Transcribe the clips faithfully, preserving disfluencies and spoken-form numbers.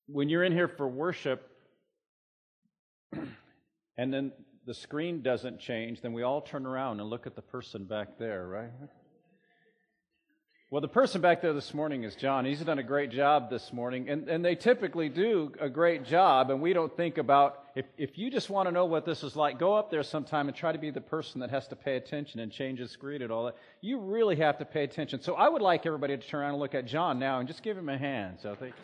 when you're in here for worship and then the screen doesn't change, then we all turn around and look at the person back there, right? Well, the person back there this morning is John. He's done a great job this morning, and, and they typically do a great job, and we don't think about, if, if you just want to know what this is like, go up there sometime and try to be the person that has to pay attention and change the screen and all that. You really have to pay attention. So I would like everybody to turn around and look at John now and just give him a hand. So thank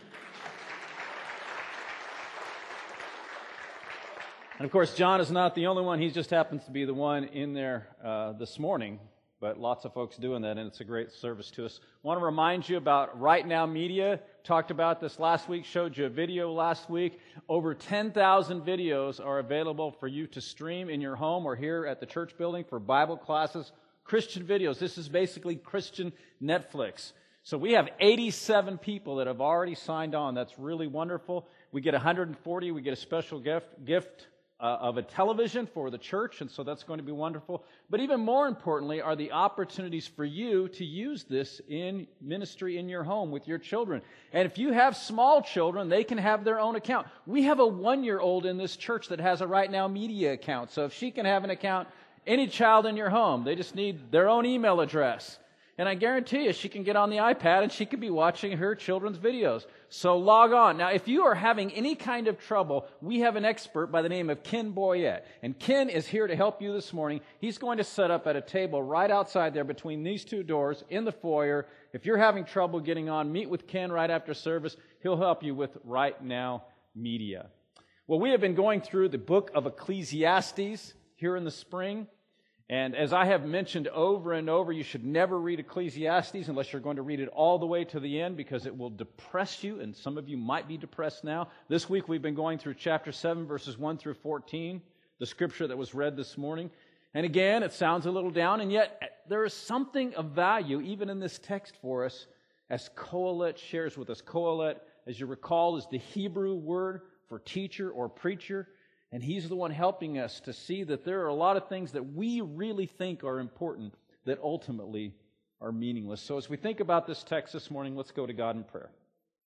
And of course, John is not the only one. He just happens to be the one in there uh, this morning. But lots of folks doing that, and it's a great service to us. I want to remind you about Right Now Media. Talked about this last week, showed you a video last week. Over ten thousand videos are available for you to stream in your home or here at the church building for Bible classes. Christian videos. This is basically Christian Netflix. So we have eighty-seven people that have already signed on. That's really wonderful. We get one hundred forty. We get a special gift gift. Uh, of a television for the church, and so that's going to be wonderful. But even more importantly are the opportunities for you to use this in ministry in your home with your children. And if you have small children, they can have their own account. We have a one-year-old in this church that has a Right Now Media account. So if she can have an account, any child in your home, they just need their own email address. And I guarantee you, she can get on the iPad and she can be watching her children's videos. So log on. Now, if you are having any kind of trouble, we have an expert by the name of Ken Boyette. And Ken is here to help you this morning. He's going to set up at a table right outside there between these two doors in the foyer. If you're having trouble getting on, meet with Ken right after service. He'll help you with Right Now Media. Well, we have been going through the book of Ecclesiastes here in the spring. And as I have mentioned over and over, you should never read Ecclesiastes unless you're going to read it all the way to the end, because it will depress you, and some of you might be depressed now. This week we've been going through chapter seven, verses one through fourteen, the scripture that was read this morning. And again, it sounds a little down, and yet there is something of value even in this text for us, as Kohelet shares with us. Kohelet, as you recall, is the Hebrew word for teacher or preacher. And he's the one helping us to see that there are a lot of things that we really think are important that ultimately are meaningless. So as we think about this text this morning, let's go to God in prayer.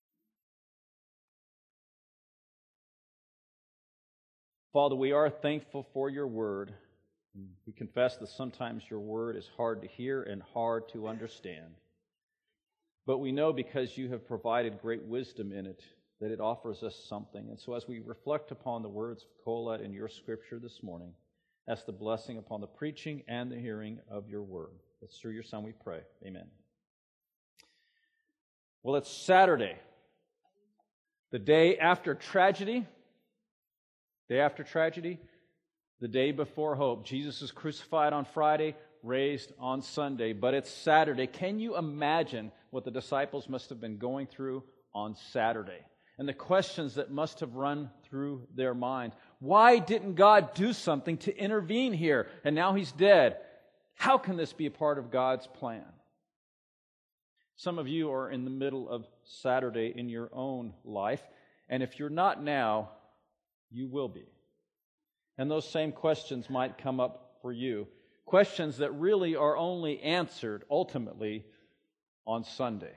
Father, we are thankful for your word. We confess that sometimes your word is hard to hear and hard to understand. But we know because you have provided great wisdom in it, that it offers us something. And so as we reflect upon the words of Kohelet in your scripture this morning, ask the blessing upon the preaching and the hearing of your word. It's through your Son we pray. Amen. Well, it's Saturday, the day after tragedy, day after tragedy, the day before hope. Jesus is crucified on Friday, raised on Sunday, but it's Saturday. Can you imagine what the disciples must have been going through on Saturday? And the questions that must have run through their minds. Why didn't God do something to intervene here? And now he's dead. How can this be a part of God's plan? Some of you are in the middle of Saturday in your own life. And if you're not now, you will be. And those same questions might come up for you. Questions that really are only answered ultimately on Sunday.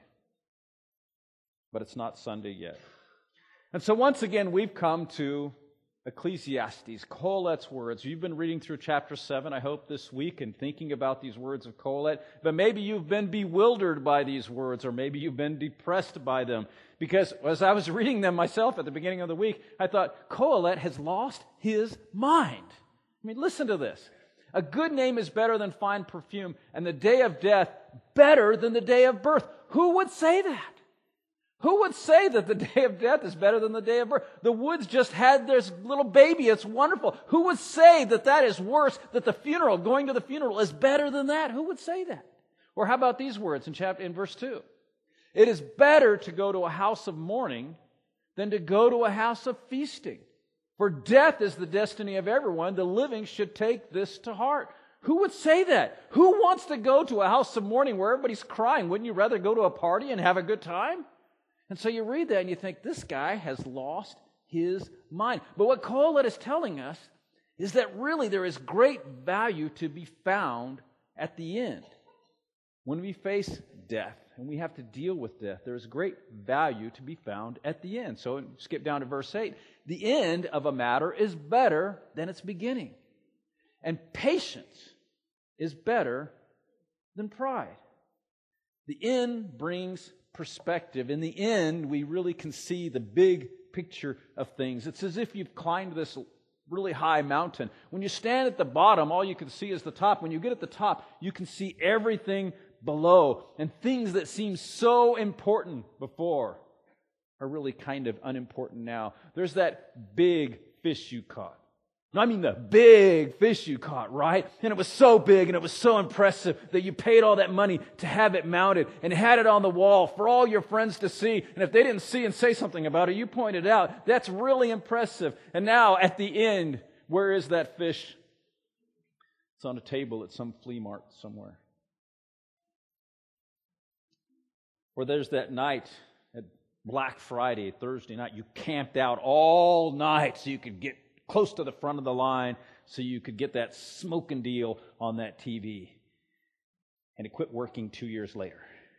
But it's not Sunday yet. And so once again, we've come to Ecclesiastes, Kohelet's words. You've been reading through chapter seven, I hope, this week and thinking about these words of Kohelet. But maybe you've been bewildered by these words, or maybe you've been depressed by them. Because as I was reading them myself at the beginning of the week, I thought, Kohelet has lost his mind. I mean, listen to this. A good name is better than fine perfume, and the day of death better than the day of birth. Who would say that? Who would say that the day of death is better than the day of birth? The Woods just had their little baby. It's wonderful. Who would say that that is worse, that the funeral, going to the funeral, is better than that? Who would say that? Or how about these words in chapter in verse two? It is better to go to a house of mourning than to go to a house of feasting. For death is the destiny of everyone. The living should take this to heart. Who would say that? Who wants to go to a house of mourning where everybody's crying? Wouldn't you rather go to a party and have a good time? And so you read that and you think, this guy has lost his mind. But what Kohelet is telling us is that really there is great value to be found at the end when we face death. and we have to deal with death, there is great value to be found at the end. So skip down to verse eight. The end of a matter is better than its beginning, and patience is better than pride. The end brings perspective. In the end, we really can see the big picture of things. It's as if you've climbed this really high mountain. When you stand at the bottom, all you can see is the top. When you get at the top, you can see everything below. And things that seem so important before are really kind of unimportant now. There's that big fish you caught. No, I mean the big fish you caught, right? And it was so big and it was so impressive that you paid all that money to have it mounted and had it on the wall for all your friends to see. And if they didn't see and say something about it, you pointed out, that's really impressive. And now at the end, where is that fish? It's on a table at some flea market somewhere. Or there's that night at Black Friday, Thursday night, you camped out all night so you could get close to the front of the line so you could get that smoking deal on that T V. And it quit working two years later.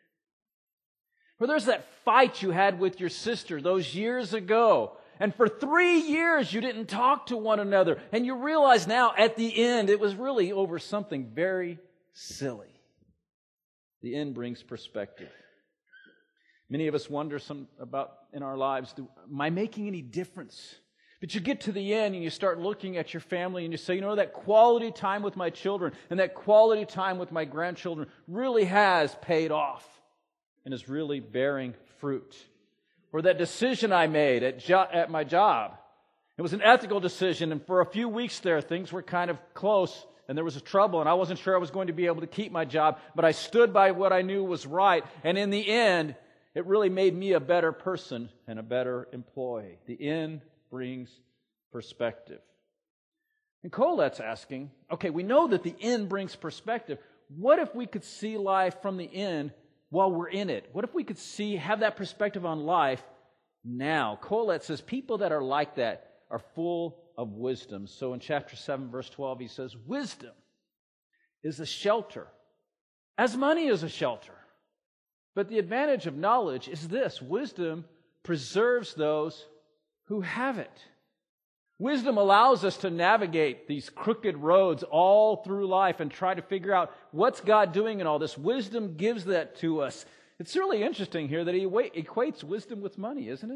Or there's that fight you had with your sister those years ago. And for three years you didn't talk to one another. And you realize now at the end it was really over something very silly. The end brings perspective. Many of us wonder some about in our lives, do, am I making any difference? But you get to the end and you start looking at your family and you say, you know, that quality time with my children and that quality time with my grandchildren really has paid off and is really bearing fruit. Or that decision I made at, jo- at my job, it was an ethical decision, and for a few weeks there, things were kind of close and there was a trouble and I wasn't sure I was going to be able to keep my job, but I stood by what I knew was right, and in the end, it really made me a better person and a better employee. The end brings perspective. And Colette's asking, okay, we know that the end brings perspective. What if we could see life from the end while we're in it? What if we could see, have that perspective on life now? Colette says people that are like that are full of wisdom. So in chapter seven, verse twelve, he says, wisdom is a shelter, as money is a shelter. But the advantage of knowledge is this: wisdom preserves those who have it. Wisdom allows us to navigate these crooked roads all through life and try to figure out what's God doing in all this. Wisdom gives that to us. It's really interesting here that he equates wisdom with money, isn't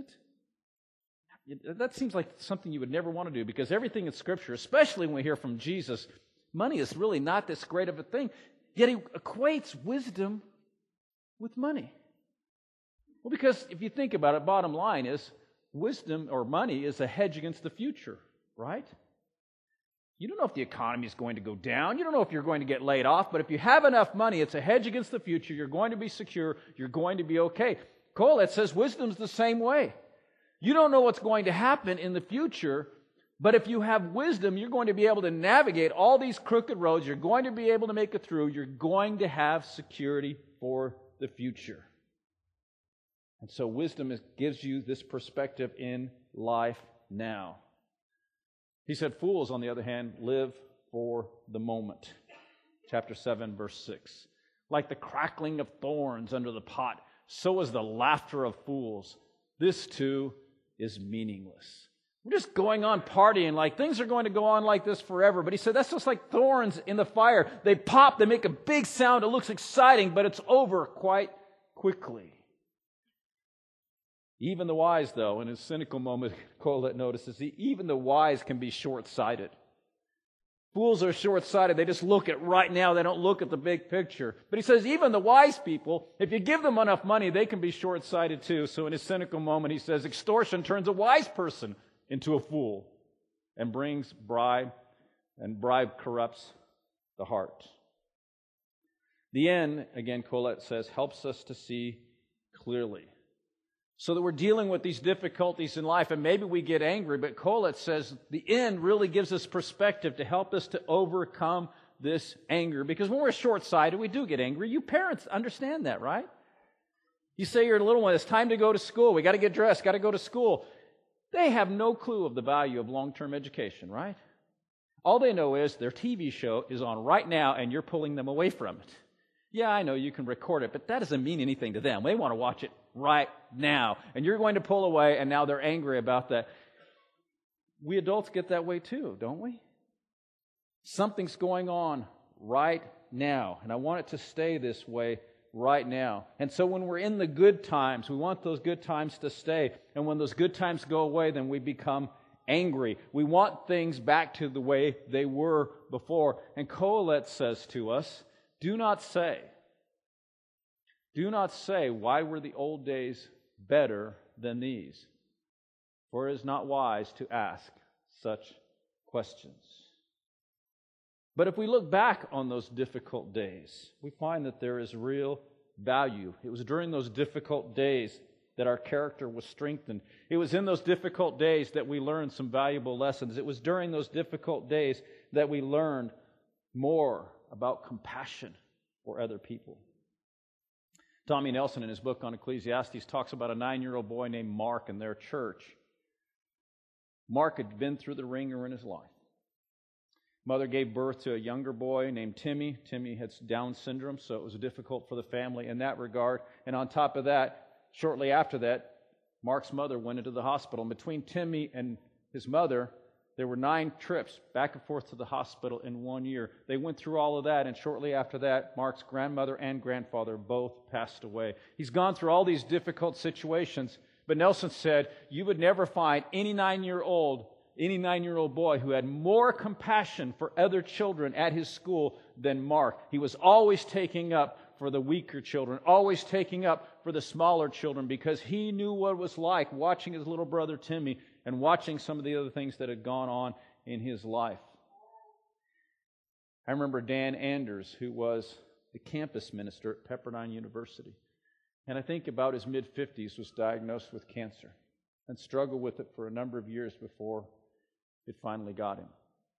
it? That seems like something you would never want to do, because everything in Scripture, especially when we hear from Jesus, money is really not this great of a thing. Yet he equates wisdom with money. Well, because if you think about it, bottom line is, wisdom or money is a hedge against the future, right? You don't know if the economy is going to go down. You don't know if you're going to get laid off. But if you have enough money, it's a hedge against the future. You're going to be secure. You're going to be okay. Colette says wisdom's the same way. You don't know what's going to happen in the future, but if you have wisdom, you're going to be able to navigate all these crooked roads. You're going to be able to make it through. You're going to have security for the future. And so wisdom is, gives you this perspective in life now. He said, fools, on the other hand, live for the moment. Chapter seven, verse six. Like the crackling of thorns under the pot, so is the laughter of fools. This too is meaningless. We're just going on partying like things are going to go on like this forever. But he said that's just like thorns in the fire. They pop, they make a big sound. It looks exciting, but it's over quite quickly. Even the wise, though, in his cynical moment, Colette notices, even the wise can be short-sighted. Fools are short-sighted. They just look at right now. They don't look at the big picture. But he says even the wise people, if you give them enough money, they can be short-sighted too. So in his cynical moment, he says extortion turns a wise person into a fool and brings bribe, and bribe corrupts the heart. The end, again, Colette says, helps us to see clearly. So that we're dealing with these difficulties in life, and maybe we get angry, but Colette says the end really gives us perspective to help us to overcome this anger. Because when we're short-sighted, we do get angry. You parents understand that, right? You say your little one, it's time to go to school. We got to get dressed, got to go to school. They have no clue of the value of long-term education, right? All they know is their T V show is on right now, and you're pulling them away from it. Yeah, I know you can record it, but that doesn't mean anything to them. They want to watch it right now. And you're going to pull away, and now they're angry about that. We adults get that way too, don't we? Something's going on right now, and I want it to stay this way right now. And so when we're in the good times, we want those good times to stay. And when those good times go away, then we become angry. We want things back to the way they were before. And Kohelet says to us, do not say, do not say, why were the old days better than these? For it is not wise to ask such questions. But if we look back on those difficult days, we find that there is real value. It was during those difficult days that our character was strengthened. It was in those difficult days that we learned some valuable lessons. It was during those difficult days that we learned more about compassion for other people. Tommy Nelson, in his book on Ecclesiastes, talks about a nine-year-old boy named Mark in their church. Mark had been through the ringer in his life. Mother gave birth to a younger boy named Timmy. Timmy had Down syndrome, so it was difficult for the family in that regard. And on top of that, shortly after that, Mark's mother went into the hospital. And between Timmy and his mother, there were nine trips back and forth to the hospital in one year. They went through all of that, and shortly after that, Mark's grandmother and grandfather both passed away. He's gone through all these difficult situations, but Nelson said, you would never find any nine-year-old Any nine-year-old boy who had more compassion for other children at his school than Mark. He was always taking up for the weaker children, always taking up for the smaller children, because he knew what it was like watching his little brother Timmy and watching some of the other things that had gone on in his life. I remember Dan Anders, who was the campus minister at Pepperdine University, and I think about his mid-fifties, was diagnosed with cancer and struggled with it for a number of years before it finally got him.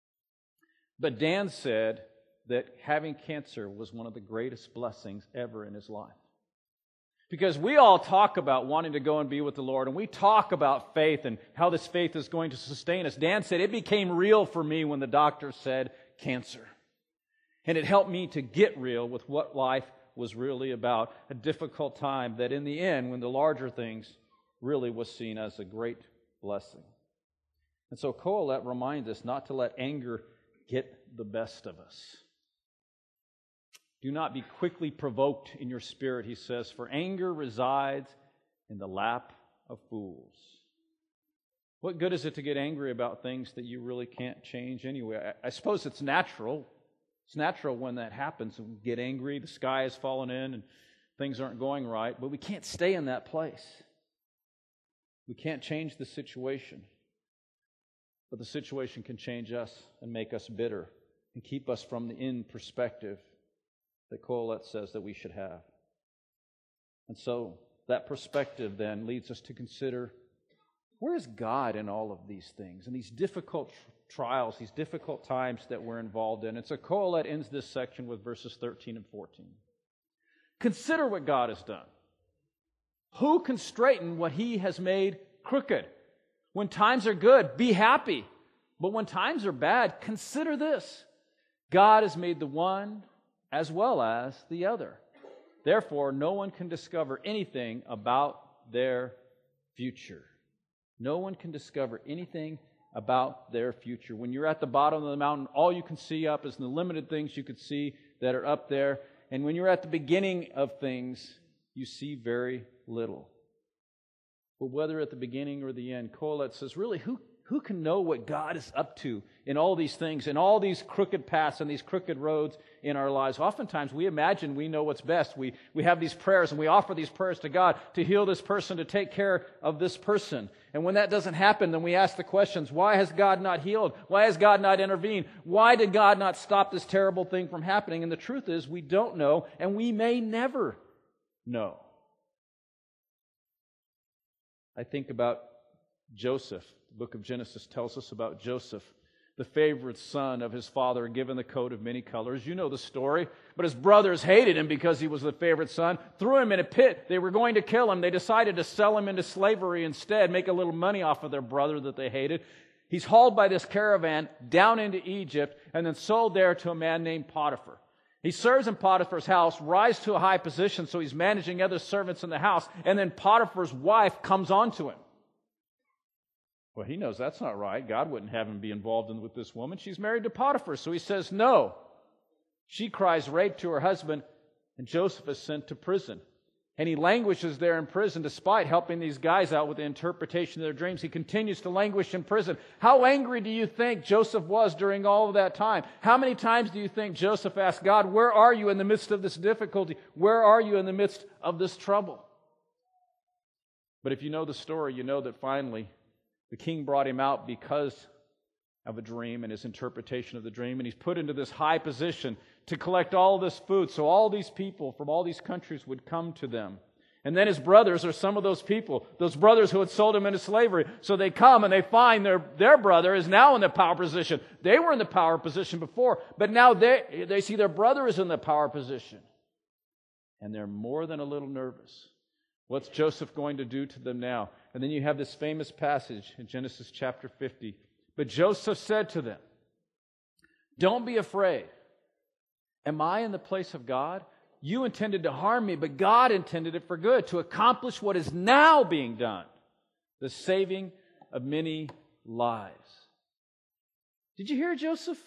But Dan said that having cancer was one of the greatest blessings ever in his life. Because we all talk about wanting to go and be with the Lord, and we talk about faith and how this faith is going to sustain us. Dan said, it became real for me when the doctor said cancer. And it helped me to get real with what life was really about. A difficult time that in the end, when the larger things really was seen as a great blessing. And so Kohelet reminds us not to let anger get the best of us. Do not be quickly provoked in your spirit, he says, for anger resides in the lap of fools. What good is it to get angry about things that you really can't change anyway? I, I suppose it's natural. It's natural when that happens. We get angry, the sky has fallen in, and things aren't going right, but we can't stay in that place. We can't change the situation. But the situation can change us and make us bitter and keep us from the end perspective that Kohelet says that we should have. And so that perspective then leads us to consider, where is God in all of these things, in these difficult trials, these difficult times that we're involved in? And so Kohelet ends this section with verses thirteen and fourteen. Consider what God has done. Who can straighten what He has made crooked? When times are good, be happy. But when times are bad, consider this. God has made the one as well as the other. Therefore, no one can discover anything about their future. No one can discover anything about their future. When you're at the bottom of the mountain, all you can see up is the limited things you could see that are up there. And when you're at the beginning of things, you see very little. But whether at the beginning or the end, Kohelet says, really, who, who can know what God is up to in all these things, in all these crooked paths and these crooked roads in our lives? Oftentimes we imagine we know what's best. We, we have these prayers and we offer these prayers to God to heal this person, to take care of this person. And when that doesn't happen, then we ask the questions, why has God not healed? Why has God not intervened? Why did God not stop this terrible thing from happening? And the truth is, we don't know, and we may never know. I think about Joseph. The book of Genesis tells us about Joseph, the favorite son of his father, given the coat of many colors. You know the story. But his brothers hated him because he was the favorite son, threw him in a pit. They were going to kill him. They decided to sell him into slavery instead, make a little money off of their brother that they hated. He's hauled by this caravan down into Egypt and then sold there to a man named Potiphar. He serves in Potiphar's house, rises to a high position, so he's managing other servants in the house, and then Potiphar's wife comes on to him. Well, he knows that's not right. God wouldn't have him be involved in, with this woman. She's married to Potiphar, so he says no. She cries rape to her husband, and Joseph is sent to prison. And he languishes there in prison despite helping these guys out with the interpretation of their dreams. He continues to languish in prison. How angry do you think Joseph was during all of that time? How many times do you think Joseph asked God, where are you in the midst of this difficulty? Where are you in the midst of this trouble? But if you know the story, you know that finally the king brought him out because of a dream and his interpretation of the dream. And he's put into this high position to collect all this food, so all these people from all these countries would come to them. And then his brothers are some of those people, those brothers who had sold him into slavery. So they come and they find their, their brother is now in the power position. They were in the power position before, but now they, they see their brother is in the power position. And they're more than a little nervous. What's Joseph going to do to them now? And then you have this famous passage in Genesis chapter fifty. But Joseph said to them, don't be afraid. Am I in the place of God? You intended to harm me, but God intended it for good, to accomplish what is now being done, the saving of many lives. Did you hear Joseph?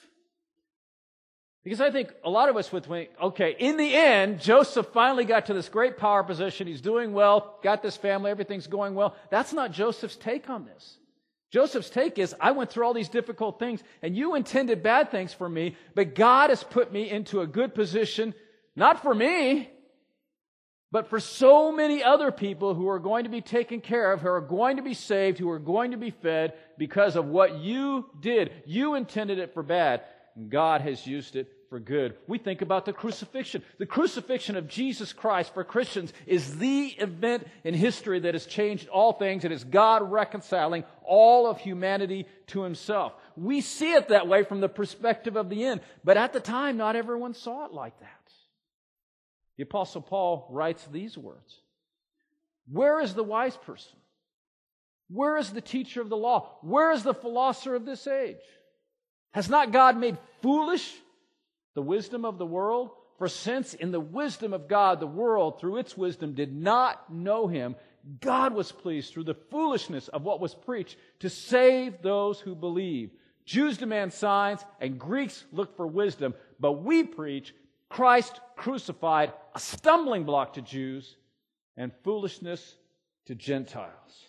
Because I think a lot of us would think, okay, in the end, Joseph finally got to this great power position. He's doing well, got this family, everything's going well. That's not Joseph's take on this. Joseph's take is, I went through all these difficult things, and you intended bad things for me, but God has put me into a good position, not for me, but for so many other people who are going to be taken care of, who are going to be saved, who are going to be fed because of what you did. You intended it for bad, and God has used it for good. We think about the crucifixion. The crucifixion of Jesus Christ for Christians is the event in history that has changed all things. It is God reconciling all of humanity to Himself. We see it that way from the perspective of the end, but at the time, not everyone saw it like that. The Apostle Paul writes these words, where is the wise person? Where is the teacher of the law? Where is the philosopher of this age? Has not God made foolish the wisdom of the world? For since in the wisdom of God, the world through its wisdom did not know Him, God was pleased through the foolishness of what was preached to save those who believe. Jews demand signs and Greeks look for wisdom, but we preach Christ crucified, a stumbling block to Jews and foolishness to Gentiles.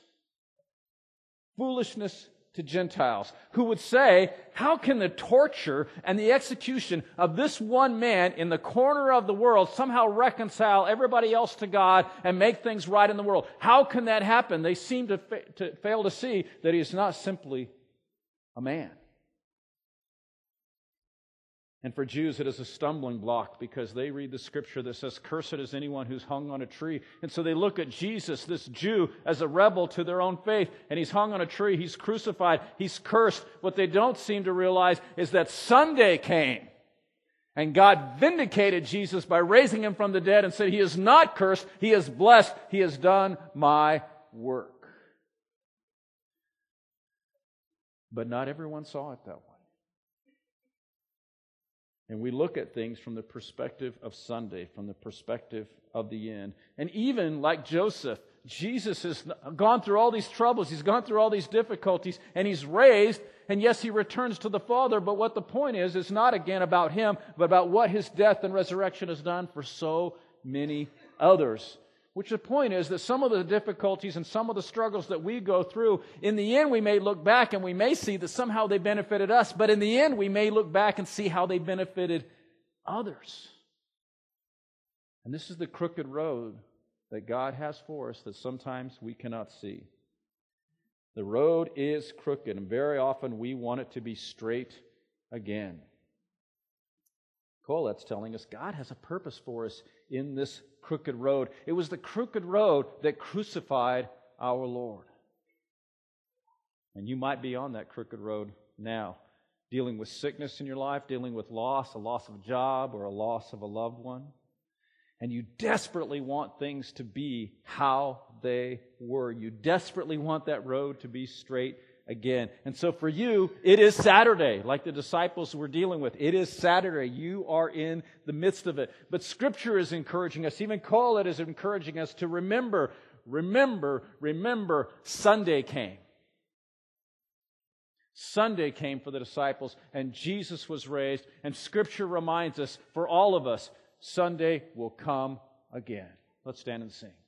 Foolishness to Gentiles, who would say, how can the torture and the execution of this one man in the corner of the world somehow reconcile everybody else to God and make things right in the world? How can that happen? They seem to, fa- to fail to see that he is not simply a man. And for Jews, it is a stumbling block because they read the scripture that says, cursed is anyone who's hung on a tree. And so they look at Jesus, this Jew, as a rebel to their own faith. And he's hung on a tree. He's crucified. He's cursed. What they don't seem to realize is that Sunday came. And God vindicated Jesus by raising Him from the dead and said, He is not cursed. He is blessed. He has done my work. But not everyone saw it that way. And we look at things from the perspective of Sunday, from the perspective of the end. And even like Joseph, Jesus has gone through all these troubles, He's gone through all these difficulties, and He's raised, and yes, He returns to the Father, but what the point is, is not again about Him, but about what His death and resurrection has done for so many others. Which the point is that some of the difficulties and some of the struggles that we go through, in the end we may look back and we may see that somehow they benefited us, but in the end we may look back and see how they benefited others. And this is the crooked road that God has for us that sometimes we cannot see. The road is crooked, and very often we want it to be straight again. Colette's telling us God has a purpose for us in this crooked road. It was the crooked road that crucified our Lord. And you might be on that crooked road now, dealing with sickness in your life, dealing with loss, a loss of a job, or a loss of a loved one. And you desperately want things to be how they were. You desperately want that road to be straight again. And so for you, it is Saturday, like the disciples were dealing with. It is Saturday. You are in the midst of it. But Scripture is encouraging us, even Colette is encouraging us to remember, remember, remember, Sunday came. Sunday came for the disciples, and Jesus was raised, and Scripture reminds us, for all of us, Sunday will come again. Let's stand and sing.